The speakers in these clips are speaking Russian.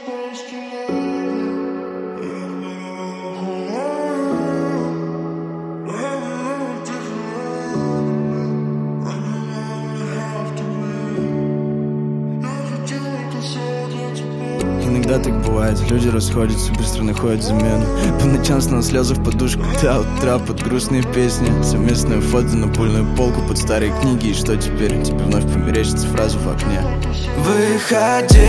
Иногда так бывает, люди расходятся, быстро находят замену. По ночам снова слезы в подушку, до утра под грустные песни. Совместное фото на пыльную полку под старые книги. И что теперь? Тебе вновь померещится фраза в окне: выходи,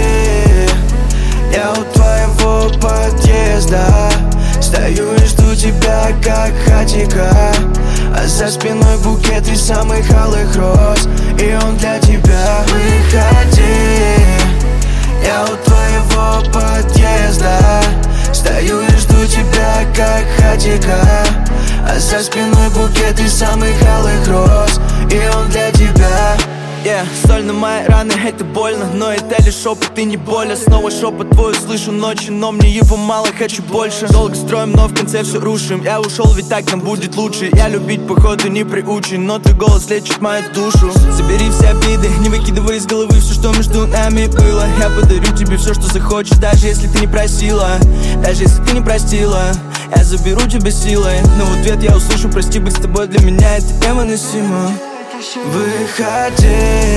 я у твоего подъезда. Стою и жду тебя, как хатика, а за спиной букет из самых алых роз, и он для тебя. Выходи, я у твоего подъезда. Стою и жду тебя, как хатика, а за спиной букет из самых алых роз, и он для тебя. Соль на мои раны, это больно, но это лишь шепот и не боль. Снова шепот твой слышу ночью, но мне его мало, хочу больше. Долго строим, но в конце все рушим. Я ушел, ведь так нам будет лучше. Я любить походу не приучен, но твой голос лечит мою душу. Забери все обиды, не выкидывай из головы все, что между нами было. Я подарю тебе все, что захочешь, даже если ты не просила. Даже если ты не простила, я заберу тебя силой. Но в ответ я услышу: прости, быть с тобой для меня это невыносимо. Выходи,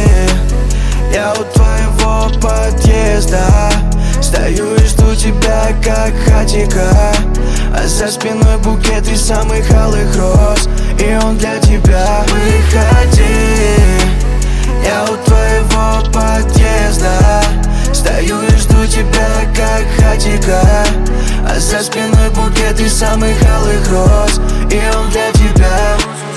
я у твоего подъезда. Стою и жду тебя, как хатика, а за спиной букет из самых алых роз, и он для тебя. Выходи, я у твоего подъезда. Стою и жду тебя, как хатика, а за спиной букет из самых алых роз, и он для тебя.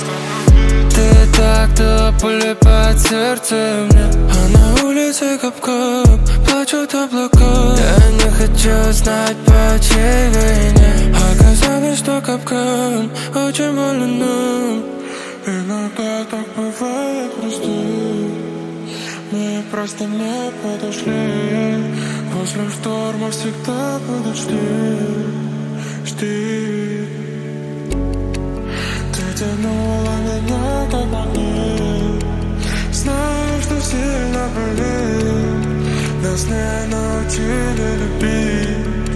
Ты так-то пули под сердцем мне, а на улице кап-кап, плачут облака. Я не хочу знать, по чьей вине оказалось, что капкан очень больно нам. Иногда так бывает, прости, мы просто не подошли. После шторма всегда подожди, жди. Ты тянула меня как магнит, знаю, что сильно болит. Нас не научили любить.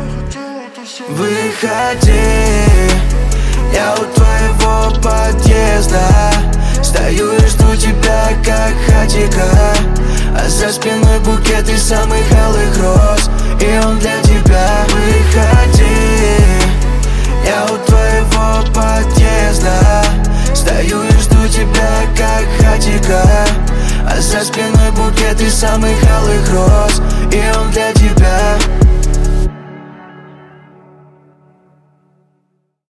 Выходи, я у твоего подъезда. Стою и жду тебя, как хатика, а за спиной букет из самых алых